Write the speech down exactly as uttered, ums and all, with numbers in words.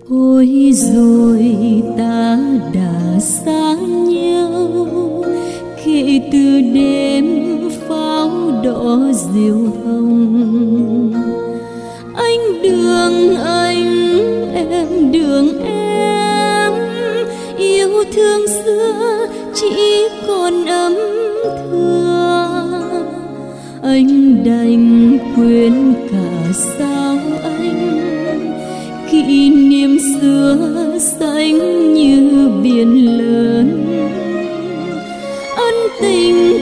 Ôi rồi ta đã xa nhau, kể từ đêm pháo đỏ diều hồng. Anh đường anh, em đường em, yêu thương xưa chỉ còn ấm thương. Anh đành quên cả sao anh, kỷ niệm xưa xanh như biển lớn. Ân tình